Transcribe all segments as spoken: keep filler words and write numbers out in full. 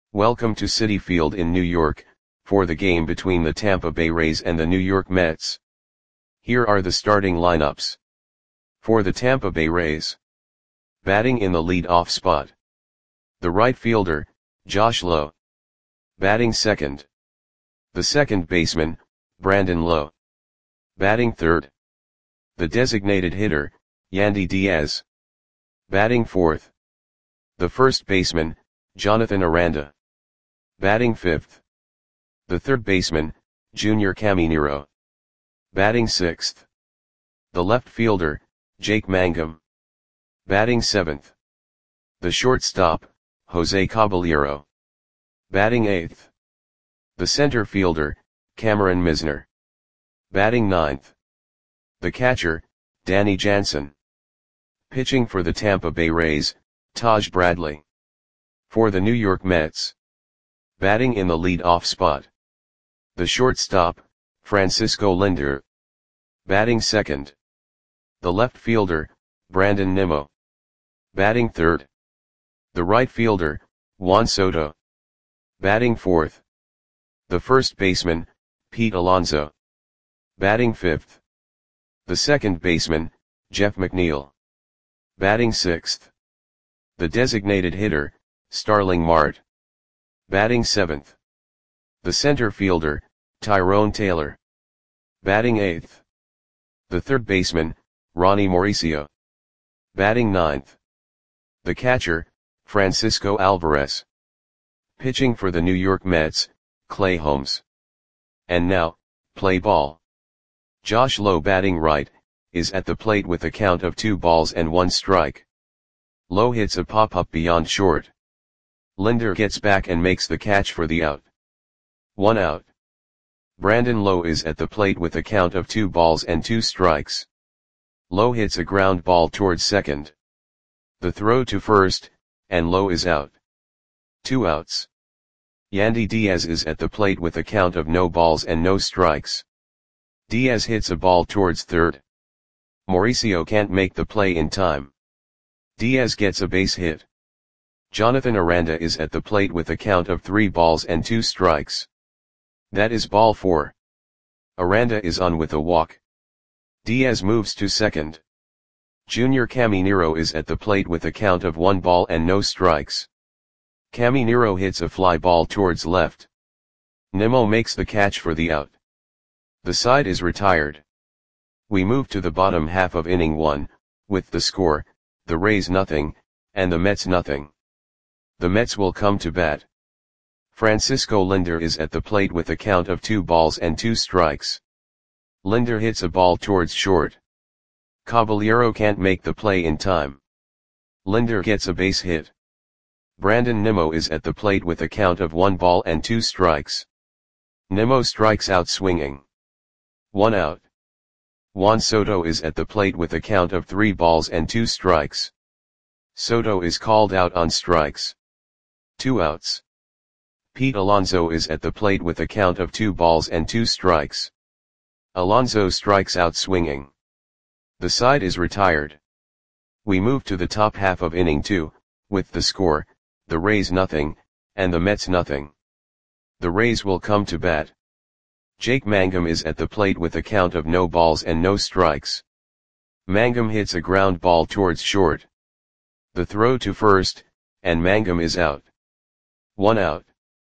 Welcome to Citi Field in New York, for the game between the Tampa Bay Rays and the New York Mets. Here are the starting lineups. For the Tampa Bay Rays. Batting in the lead-off spot. The right fielder, Josh Lowe. Batting second. The second baseman, Brandon Lowe. Batting third. The designated hitter, Yandy Diaz. Batting fourth. The first baseman, Jonathan Aranda. Batting fifth. The third baseman, Junior Caminero. Batting sixth. The left fielder, Jake Mangum. Batting seventh. The shortstop, Jose Caballero. Batting eighth. The center fielder, Cameron Misner. Batting ninth. The catcher, Danny Jansen. Pitching for the Tampa Bay Rays, Taj Bradley. For the New York Mets. Batting in the lead-off spot. The shortstop, Francisco Lindor. Batting second. The left fielder, Brandon Nimmo. Batting third. The right fielder, Juan Soto. Batting fourth. The first baseman, Pete Alonso. Batting fifth. The second baseman, Jeff McNeil. Batting sixth. The designated hitter, Starling Marte. Batting seventh. The center fielder, Tyrone Taylor. Batting eighth. The third baseman, Ronnie Mauricio. Batting ninth. The catcher, Francisco Alvarez. Pitching for the New York Mets, Clay Holmes. And now, play ball. Josh Lowe batting right, is at the plate with a count of two balls and one strike. Lowe hits a pop-up beyond short. Lindor gets back and makes the catch for the out. One out. Brandon Lowe is at the plate with a count of two balls and two strikes. Lowe hits a ground ball towards second. The throw to first, and Lowe is out. Two outs. Yandy Diaz is at the plate with a count of no balls and no strikes. Diaz hits a ball towards third. Mauricio can't make the play in time. Diaz gets a base hit. Jonathan Aranda is at the plate with a count of three balls and two strikes. That is ball four. Aranda is on with a walk. Diaz moves to second. Junior Caminero is at the plate with a count of one ball and no strikes. Caminero hits a fly ball towards left. Nimmo makes the catch for the out. The side is retired. We move to the bottom half of inning one, with the score, the Rays nothing, and the Mets nothing. The Mets will come to bat. Francisco Lindor is at the plate with a count of two balls and two strikes. Lindor hits a ball towards short. Caballero can't make the play in time. Lindor gets a base hit. Brandon Nimmo is at the plate with a count of one ball and two strikes. Nimmo strikes out swinging. One out. Juan Soto is at the plate with a count of three balls and two strikes. Soto is called out on strikes. Two outs. Pete Alonso is at the plate with a count of two balls and two strikes. Alonso strikes out swinging. The side is retired. We move to the top half of inning two, with the score, the Rays nothing, and the Mets nothing. The Rays will come to bat. Jake Mangum is at the plate with a count of no balls and no strikes. Mangum hits a ground ball towards short. The throw to first, and Mangum is out. One out.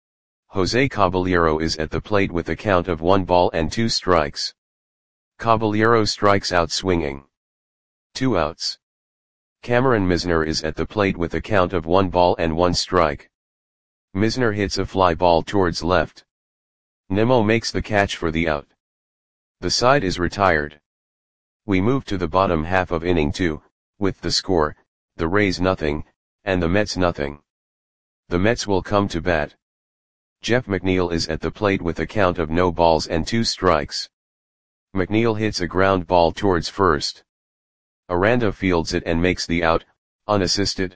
Jose Caballero is at the plate with a count of one ball and two strikes. Caballero strikes out swinging. Two outs. Cameron Misner is at the plate with a count of one ball and one strike. Misner hits a fly ball towards left. Nimmo makes the catch for the out. The side is retired. We move to the bottom half of inning two, with the score, the Rays nothing, and the Mets nothing. The Mets will come to bat. Jeff McNeil is at the plate with a count of no balls and two strikes. McNeil hits a ground ball towards first. Aranda fields it and makes the out, unassisted.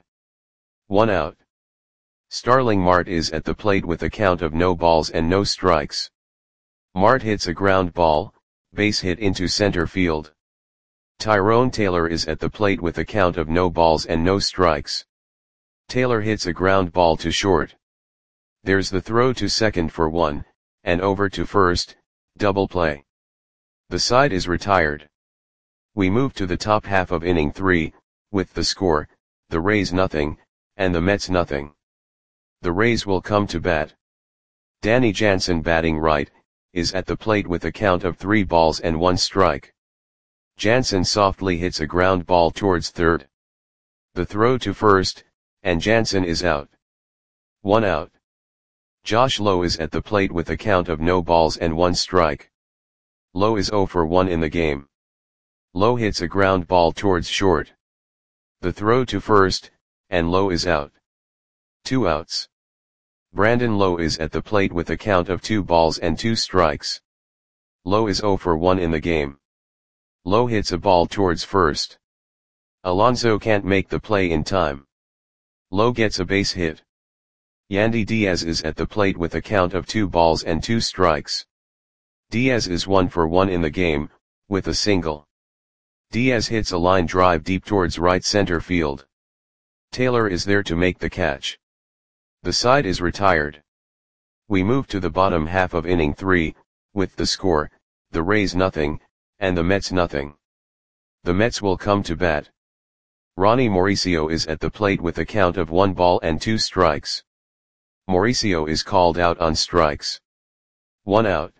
One out. Starling Marte is at the plate with a count of no balls and no strikes. Marte hits a ground ball, base hit into center field. Tyrone Taylor is at the plate with a count of no balls and no strikes. Taylor hits a ground ball to short. There's the throw to second for one, and over to first, double play. The side is retired. We move to the top half of inning three, with the score, the Rays nothing, and the Mets nothing. The Rays will come to bat. Danny Jansen, batting right, is at the plate with a count of three balls and one strike. Jansen softly hits a ground ball towards third. The throw to first, and Jansen is out. One out. Josh Lowe is at the plate with a count of no balls and one strike. Lowe is oh for one in the game. Lowe hits a ground ball towards short. The throw to first, and Lowe is out. Two outs. Brandon Lowe is at the plate with a count of two balls and two strikes. Lowe is oh for one in the game. Lowe hits a ball towards first. Alonso can't make the play in time. Lowe gets a base hit. Yandy Diaz is at the plate with a count of two balls and two strikes. Diaz is one for one in the game, with a single. Diaz hits a line drive deep towards right center field. Taylor is there to make the catch. The side is retired. We move to the bottom half of inning three, with the score, the Rays nothing, and the Mets nothing. The Mets will come to bat. Ronnie Mauricio is at the plate with a count of one ball and two strikes. Mauricio is called out on strikes. One out.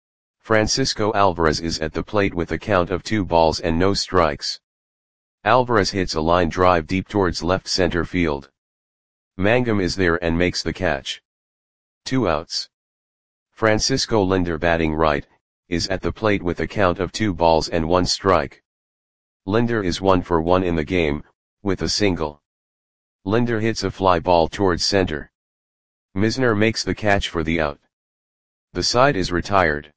Francisco Alvarez is at the plate with a count of two balls and no strikes. Alvarez hits a line drive deep towards left center field. Mangum is there and makes the catch. Two outs. Francisco Lindor, batting right, is at the plate with a count of two balls and one strike. Lindor is one for one in the game, with a single. Lindor hits a fly ball towards center. Misner makes the catch for the out. The side is retired.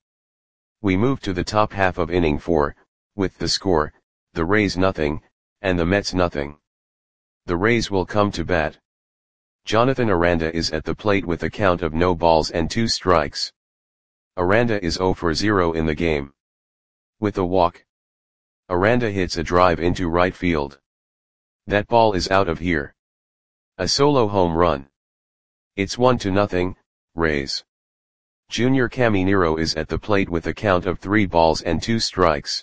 We move to the top half of inning four, with the score, the Rays nothing, and the Mets nothing. The Rays will come to bat. Jonathan Aranda is at the plate with a count of no balls and two strikes. Aranda is oh for zero in the game. With a walk. Aranda hits a drive into right field. That ball is out of here. A solo home run. It's one to nothing, Rays. Junior Caminero is at the plate with a count of three balls and two strikes.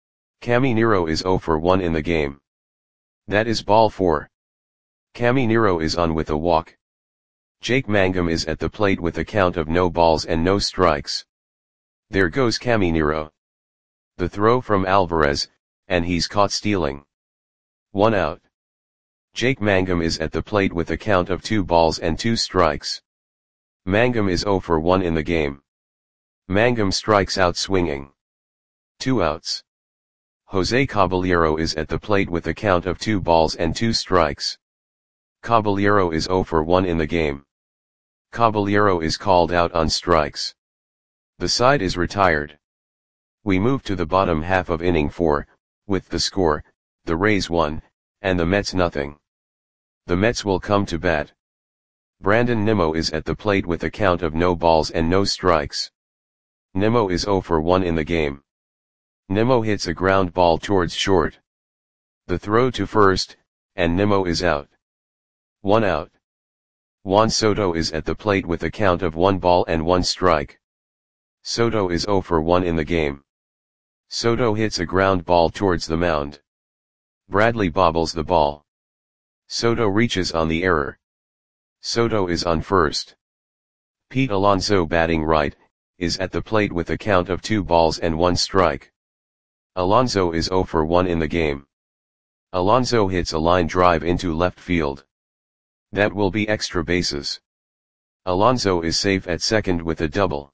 Caminero is oh for one in the game. That is ball four. Caminero is on with a walk. Jake Mangum is at the plate with a count of no balls and no strikes. There goes Caminero. The throw from Alvarez, and he's caught stealing. One out. Jake Mangum is at the plate with a count of two balls and two strikes. Mangum is oh for one in the game. Mangum strikes out swinging. Two outs. Jose Caballero is at the plate with a count of two balls and two strikes. Caballero is oh for one in the game. Caballero is called out on strikes. The side is retired. We move to the bottom half of inning four, with the score, the Rays one, and the Mets nothing. The Mets will come to bat. Brandon Nimmo is at the plate with a count of no balls and no strikes. Nimmo is oh for one in the game. Nimmo hits a ground ball towards short. The throw to first, and Nimmo is out. One out. Juan Soto is at the plate with a count of one ball and one strike. Soto is oh for one in the game. Soto hits a ground ball towards the mound. Bradley bobbles the ball. Soto reaches on the error. Soto is on first. Pete Alonso, batting right, is at the plate with a count of two balls and one strike. Alonso is oh for one in the game. Alonso hits a line drive into left field. That will be extra bases. Alonso is safe at second with a double.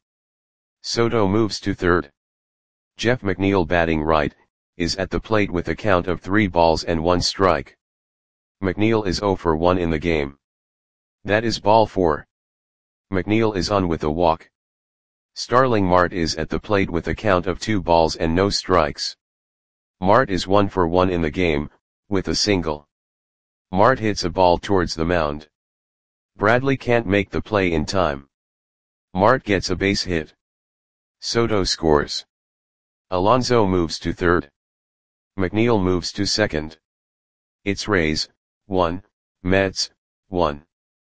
Soto moves to third. Jeff McNeil, batting right, is at the plate with a count of three balls and one strike. McNeil is oh for one in the game. That is ball four. McNeil is on with a walk. Starling Marte is at the plate with a count of two balls and no strikes. Marte is one for one in the game, with a single. Marte hits a ball towards the mound. Bradley can't make the play in time. Marte gets a base hit. Soto scores. Alonso moves to third. McNeil moves to second. It's Rays, one, Mets, one.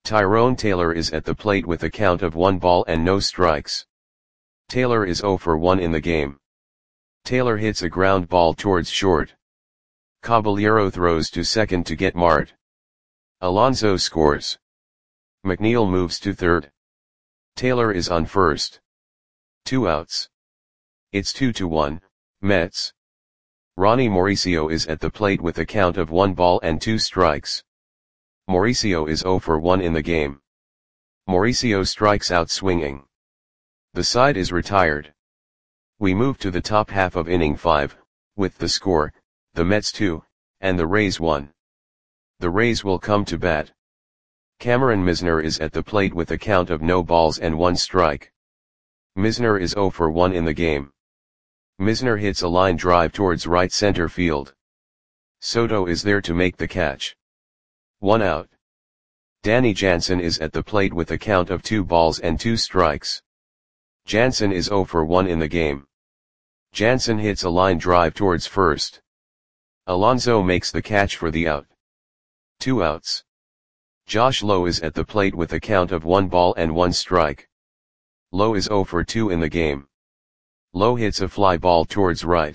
Tyrone Taylor is at the plate with a count of one ball and no strikes. Taylor is zero for one in the game. Taylor hits a ground ball towards short. Caballero throws to second to get Mart. Alonso scores. McNeil moves to third. Taylor is on first. Two outs. It's two to one, Mets. Ronnie Mauricio is at the plate with a count of one ball and two strikes. Mauricio is zero for one in the game. Mauricio strikes out swinging. The side is retired. We move to the top half of inning five, with the score, the Mets two, and the Rays one. The Rays will come to bat. Cameron Misner is at the plate with a count of no balls and one strike. Misner is zero for one in the game. Misner hits a line drive towards right center field. Soto is there to make the catch. One out. Danny Jansen is at the plate with a count of two balls and two strikes. Jansen is zero for one in the game. Jansen hits a line drive towards first. Alonso makes the catch for the out. Two outs. Josh Lowe is at the plate with a count of one ball and one strike. Lowe is zero for two in the game. Lowe hits a fly ball towards right.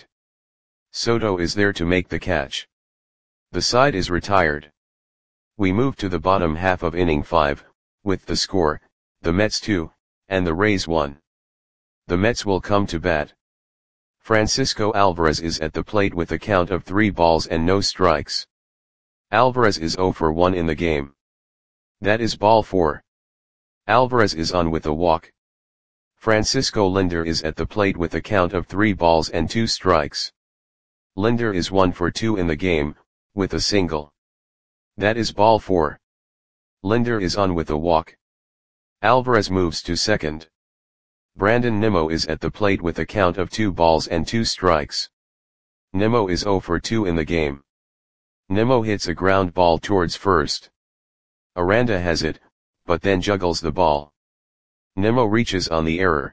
Soto is there to make the catch. The side is retired. We move to the bottom half of inning five, with the score, the Mets two, and the Rays one. The Mets will come to bat. Francisco Alvarez is at the plate with a count of three balls and no strikes. Alvarez is zero for one in the game. That is ball four. Alvarez is on with a walk. Francisco Linder is at the plate with a count of three balls and two strikes. Linder is one for two in the game, with a single. That is ball four. Linder is on with a walk. Alvarez moves to second. Brandon Nimmo is at the plate with a count of two balls and two strikes. Nimmo is zero for two in the game. Nimmo hits a ground ball towards first. Aranda has it, but then juggles the ball. Nimmo reaches on the error.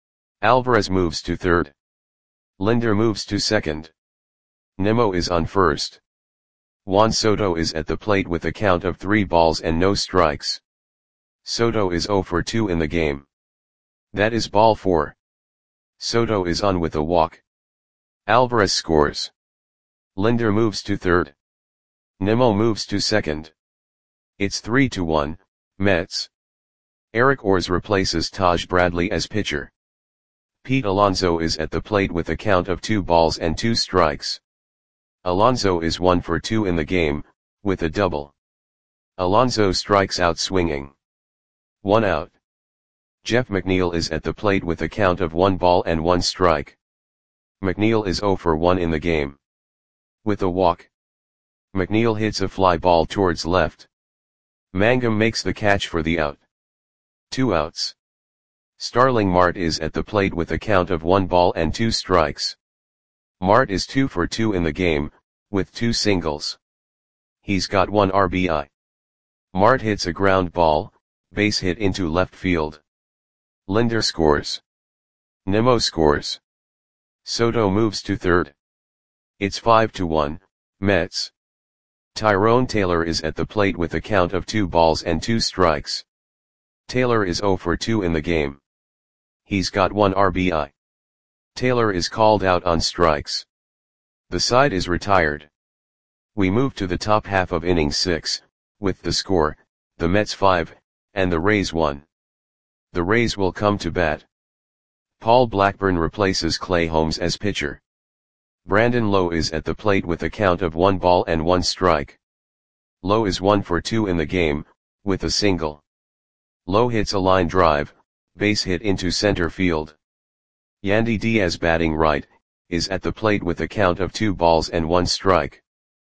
Alvarez moves to third. Linder moves to second. Nimmo is on first. Juan Soto is at the plate with a count of three balls and no strikes. Soto is zero for two in the game. That is ball four. Soto is on with a walk. Alvarez scores. Linder moves to third. Nimmo moves to second. It's three to one, Mets. Eric Orz replaces Taj Bradley as pitcher. Pete Alonso is at the plate with a count of two balls and two strikes. Alonso is one for two in the game, with a double. Alonso strikes out swinging. One out. Jeff McNeil is at the plate with a count of one ball and one strike. McNeil is zero for one in the game. With a walk. McNeil hits a fly ball towards left. Mangum makes the catch for the out. Two outs. Starling Marte is at the plate with a count of one ball and two strikes. Marte is two for two in the game, with two singles. He's got one R B I. Marte hits a ground ball, base hit into left field. Linder scores. Nimmo scores. Soto moves to third. It's five to one, Mets. Tyrone Taylor is at the plate with a count of two balls and two strikes. Taylor is zero for two in the game. He's got one R B I. Taylor is called out on strikes. The side is retired. We move to the top half of inning six, with the score, the Mets five, and the Rays one. The Rays will come to bat. Paul Blackburn replaces Clay Holmes as pitcher. Brandon Lowe is at the plate with a count of one ball and one strike. Lowe is one for two in the game, with a single. Lowe hits a line drive, base hit into center field. Yandy Diaz, batting right, is at the plate with a count of two balls and one strike.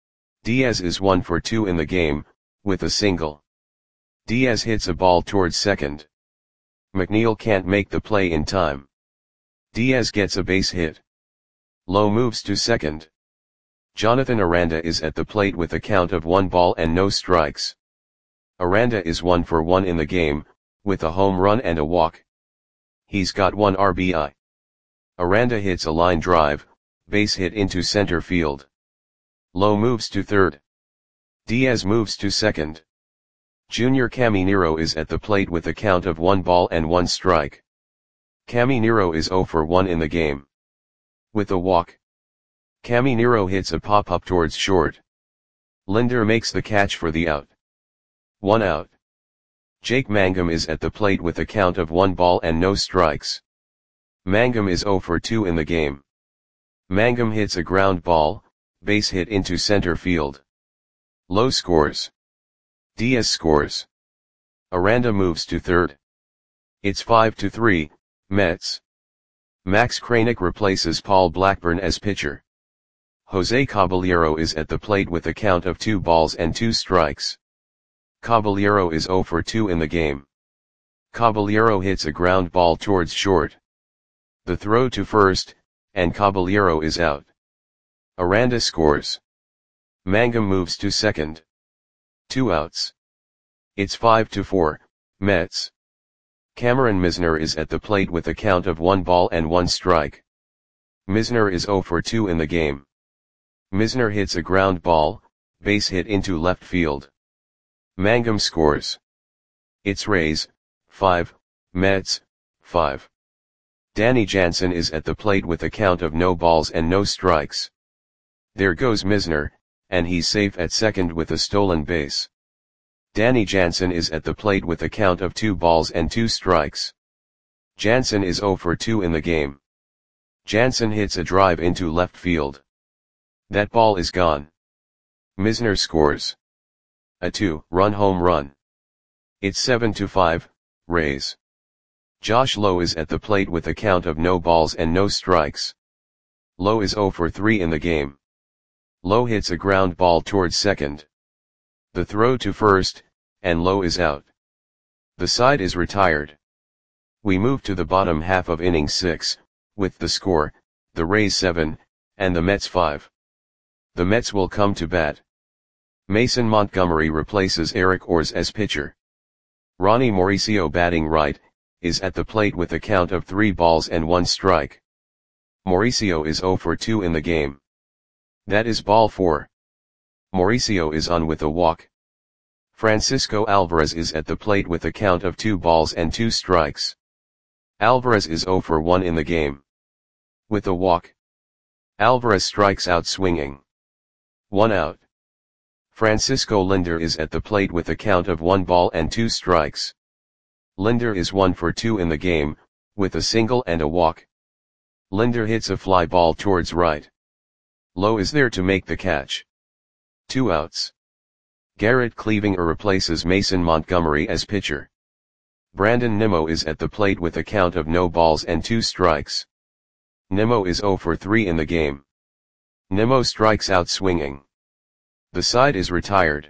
Diaz is one for two in the game, with a single. Diaz hits a ball towards second. McNeil can't make the play in time. Diaz gets a base hit. Lowe moves to second. Jonathan Aranda is at the plate with a count of one ball and no strikes. Aranda is one for one in the game, with a home run and a walk. He's got one R B I. Aranda hits a line drive, base hit into center field. Lowe moves to third. Diaz moves to second. Junior Caminero is at the plate with a count of one ball and one strike. Caminero is zero for one in the game. With a walk, Caminero hits a pop-up towards short. Linder makes the catch for the out. One out. Jake Mangum is at the plate with a count of one ball and no strikes. Mangum is zero for two in the game. Mangum hits a ground ball, base hit into center field. Lowe scores. Diaz scores. Aranda moves to third. It's five to three, Mets. Max Kranick replaces Paul Blackburn as pitcher. Jose Caballero is at the plate with a count of two balls and two strikes. Caballero is zero for two in the game. Caballero hits a ground ball towards short. The throw to first, and Caballero is out. Aranda scores. Mangum moves to second. Two outs. It's five to four, Mets. Cameron Misner is at the plate with a count of one ball and one strike. Misner is zero for two in the game. Misner hits a ground ball, base hit into left field. Mangum scores. It's Rays, five, Mets, five. Danny Jansen is at the plate with a count of no balls and no strikes. There goes Misner, and he's safe at second with a stolen base. Danny Jansen is at the plate with a count of two balls and two strikes. Jansen is zero for two in the game. Jansen hits a drive into left field. That ball is gone. Misner scores. A two-run home run. It's seven to five, Rays. Josh Lowe is at the plate with a count of no balls and no strikes. Lowe is zero for three in the game. Lowe hits a ground ball towards second. The throw to first, and Lowe is out. The side is retired. We move to the bottom half of inning six, with the score, the Rays seven, and the Mets five. The Mets will come to bat. Mason Montgomery replaces Eric Orz as pitcher. Ronnie Mauricio, batting right, is at the plate with a count of three balls and one strike. Mauricio is zero for two in the game. That is ball four. Mauricio is on with a walk. Francisco Alvarez is at the plate with a count of two balls and two strikes. Alvarez is zero for one in the game. With a walk, Alvarez strikes out swinging. One out. Francisco Linder is at the plate with a count of one ball and two strikes. Linder is one for two in the game, with a single and a walk. Linder hits a fly ball towards right. Lowe is there to make the catch. Two outs. Garrett Cleavinger replaces Mason Montgomery as pitcher. Brandon Nimmo is at the plate with a count of no balls and two strikes. Nimmo is zero for three in the game. Nimmo strikes out swinging. The side is retired.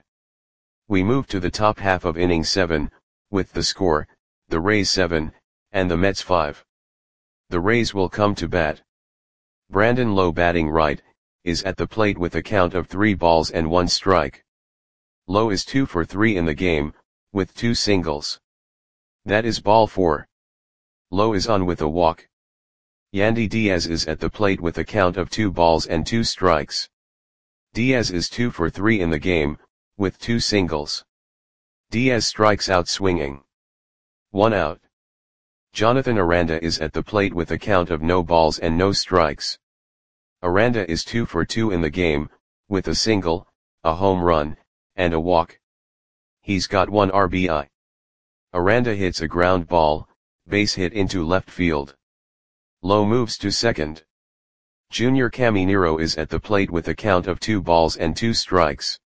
We move to the top half of inning seven, with the score, the Rays seven, and the Mets five. The Rays will come to bat. Brandon Lowe, batting right, is at the plate with a count of three balls and one strike. Lowe is two for three in the game, with two singles. That is ball four. Lowe is on with a walk. Yandy Diaz is at the plate with a count of two balls and two strikes. Diaz is two for three in the game, with two singles. Diaz strikes out swinging. One out. Jonathan Aranda is at the plate with a count of no balls and no strikes. Aranda is two for two in the game, with a single, a home run, and a walk. He's got one R B I. Aranda hits a ground ball, base hit into left field. Lowe moves to second. Junior Caminero is at the plate with a count of two balls and two strikes.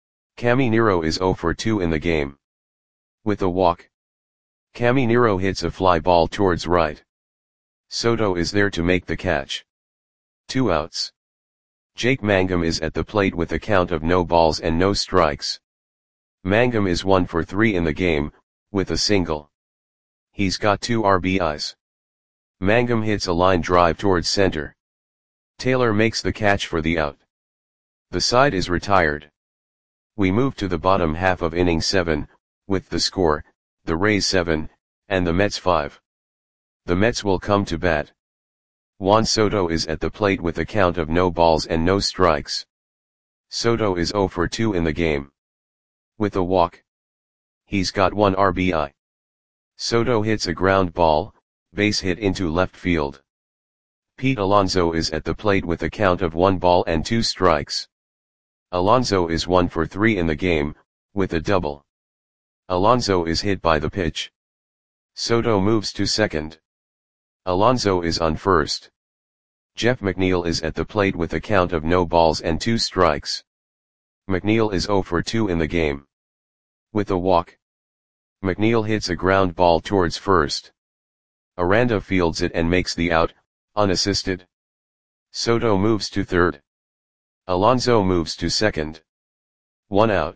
Caminero is zero for two in the game. With a walk, Caminero hits a fly ball towards right. Soto is there to make the catch. Two outs. Jake Mangum is at the plate with a count of no balls and no strikes. Mangum is one for three in the game, with a single. He's got two R B Is. Mangum hits a line drive towards center. Taylor makes the catch for the out. The side is retired. We move to the bottom half of inning seven, with the score, the Rays seven, and the Mets five. The Mets will come to bat. Juan Soto is at the plate with a count of no balls and no strikes. Soto is zero for two in the game. With a walk, He's got one R B I. Soto hits a ground ball, base hit into left field. Pete Alonso is at the plate with a count of one ball and two strikes. Alonso is one for three in the game, with a double. Alonso is hit by the pitch. Soto moves to second. Alonso is on first. Jeff McNeil is at the plate with a count of no balls and two strikes. McNeil is zero for two in the game. With a walk. McNeil hits a ground ball towards first. Aranda fields it and makes the out, unassisted. Soto moves to third. Alonso moves to second. One out.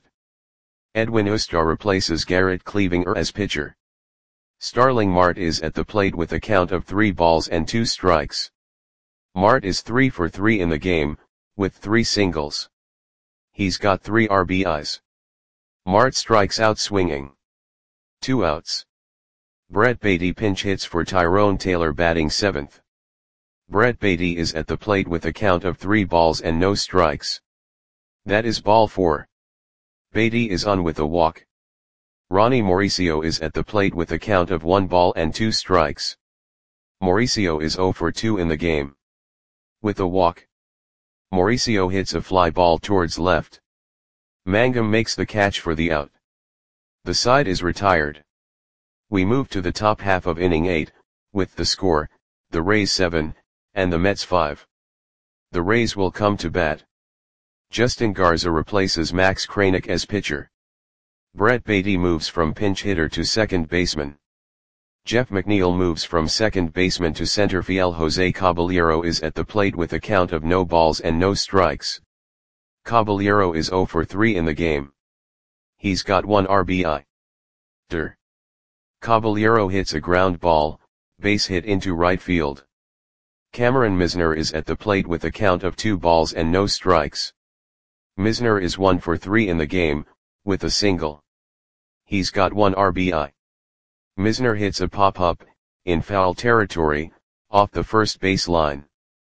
Edwin Ustar replaces Garrett Cleavinger as pitcher. Starling Marte is at the plate with a count of three balls and two strikes. Marte is three for three in the game, with three singles. He's got three R B Is. Marte strikes out swinging. Two outs. Brett Baty pinch hits for Tyrone Taylor batting seventh. Brett Baty is at the plate with a count of three balls and no strikes. That is ball four. Baty is on with a walk. Ronnie Mauricio is at the plate with a count of one ball and two strikes. Mauricio is zero for two in the game. With a walk. Mauricio hits a fly ball towards left. Mangum makes the catch for the out. The side is retired. We move to the top half of inning eight, with the score, the Rays seven, and the Mets five. The Rays will come to bat. Justin Garza replaces Max Kranick as pitcher. Brett Baty moves from pinch hitter to second baseman. Jeff McNeil moves from second baseman to center field. Jose Caballero is at the plate with a count of no balls and no strikes. Caballero is zero for three in the game. He's got one R B I. Der. Caballero hits a ground ball, base hit into right field. Cameron Misner is at the plate with a count of two balls and no strikes. Misner is one for three in the game, with a single. He's got one R B I. Misner hits a pop-up, in foul territory, off the first base line.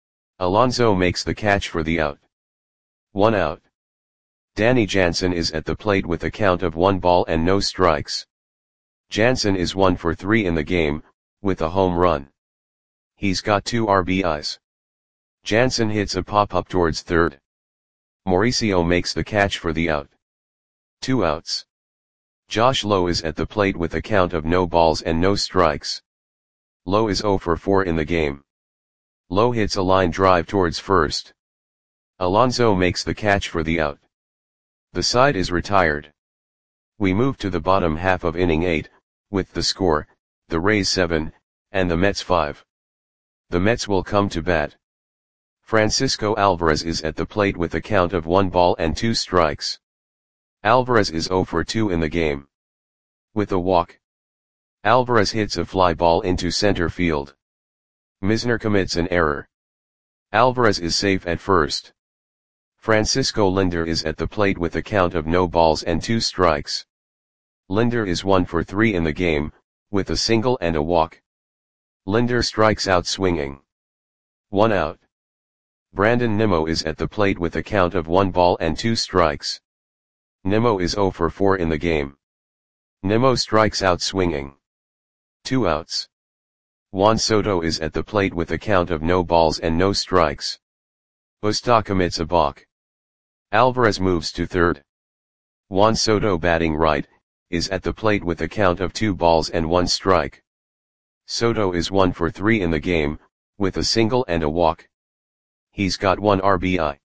Alonso makes the catch for the out. One out. Danny Jansen is at the plate with a count of one ball and no strikes. Jansen is one for three in the game, with a home run. He's got two R B Is. Jansen hits a pop-up towards third. Mauricio makes the catch for the out. Two outs. Josh Lowe is at the plate with a count of no balls and no strikes. Lowe is zero for four in the game. Lowe hits a line drive towards first. Alonso makes the catch for the out. The side is retired. We move to the bottom half of inning eight, with the score, the Rays seven, and the Mets five. The Mets will come to bat. Francisco Alvarez is at the plate with a count of one ball and two strikes. Alvarez is zero for two in the game. With a walk. Alvarez hits a fly ball into center field. Misner commits an error. Alvarez is safe at first. Francisco Lindor is at the plate with a count of no balls and two strikes. Lindor is one for three in the game, with a single and a walk. Lindor strikes out swinging. One out. Brandon Nimmo is at the plate with a count of one ball and two strikes. Nimmo is zero for four in the game. Nimmo strikes out swinging. Two outs. Juan Soto is at the plate with a count of no balls and no strikes. Usta commits a balk. Alvarez moves to third. Juan Soto batting right, is at the plate with a count of two balls and one strike. Soto is one for three in the game, with a single and a walk. He's got one R B I.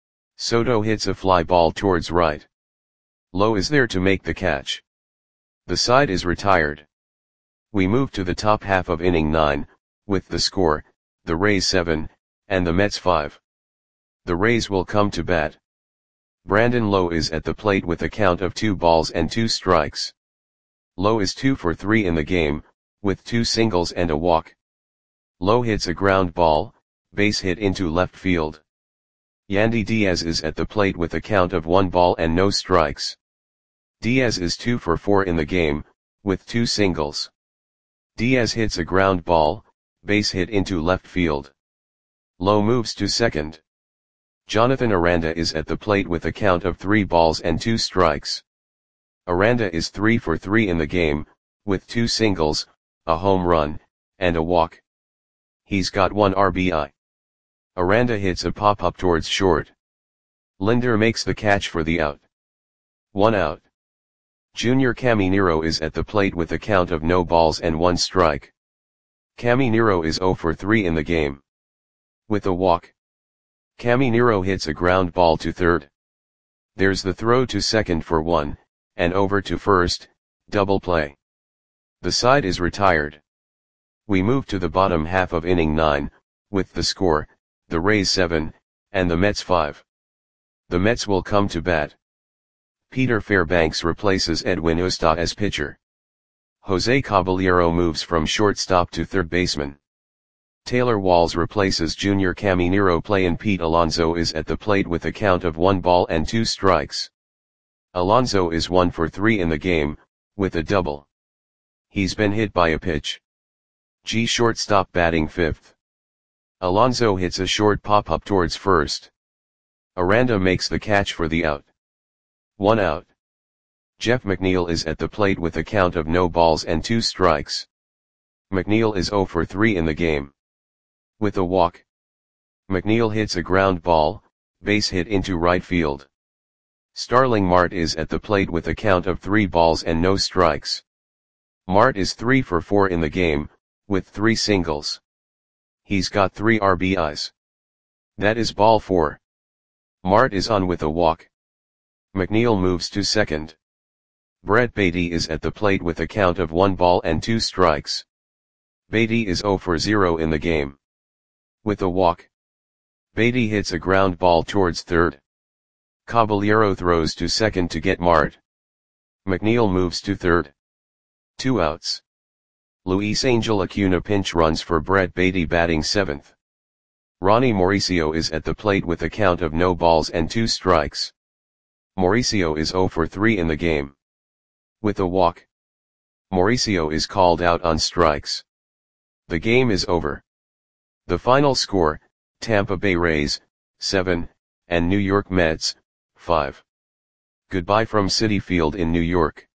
Soto hits a fly ball towards right. Lowe is there to make the catch. The side is retired. We move to the top half of inning nine, with the score, the Rays seven, and the Mets five. The Rays will come to bat. Brandon Lowe is at the plate with a count of two balls and two strikes. Lowe is two for three in the game, with two singles and a walk. Lowe hits a ground ball, base hit into left field. Yandy Diaz is at the plate with a count of one ball and no strikes. Diaz is two for four in the game, with two singles. Diaz hits a ground ball, base hit into left field. Lowe moves to second. Jonathan Aranda is at the plate with a count of three balls and two strikes. Aranda is three for three in the game, with two singles, a home run, and a walk. He's got one R B I. Aranda hits a pop-up towards short. Linder makes the catch for the out. One out. Junior Caminero is at the plate with a count of no balls and one strike. Caminero is zero for three in the game. With a walk. Caminero hits a ground ball to third. There's the throw to second for one, and over to first, double play. The side is retired. We move to the bottom half of inning nine, with the score, the Rays seven, and the Mets five. The Mets will come to bat. Peter Fairbanks replaces Edwin Usta as pitcher. Jose Caballero moves from shortstop to third baseman. Taylor Walls replaces Junior Caminero play and Pete Alonso is at the plate with a count of one ball and two strikes. Alonso is one for three in the game, with a double. He's been hit by a pitch. G shortstop batting fifth. Alonso hits a short pop-up towards first. Aranda makes the catch for the out. One out. Jeff McNeil is at the plate with a count of no balls and two strikes. McNeil is zero for three in the game. With a walk. McNeil hits a ground ball, base hit into right field. Starling Marte is at the plate with a count of three balls and no strikes. Marte is three for four in the game, with three singles. He's got three R B Is. That is ball four. Marte is on with a walk. McNeil moves to second. Brett Baty is at the plate with a count of one ball and two strikes. Baty is zero for zero in the game. With a walk. Baty hits a ground ball towards third. Caballero throws to second to get Marte. McNeil moves to third. Two outs. Luis Angel Acuna pinch runs for Brett Baty batting seventh. Ronnie Mauricio is at the plate with a count of no balls and two strikes. Mauricio is zero for three in the game. With a walk. Mauricio is called out on strikes. The game is over. The final score, Tampa Bay Rays, seven, and New York Mets, five. Goodbye from Citi Field in New York.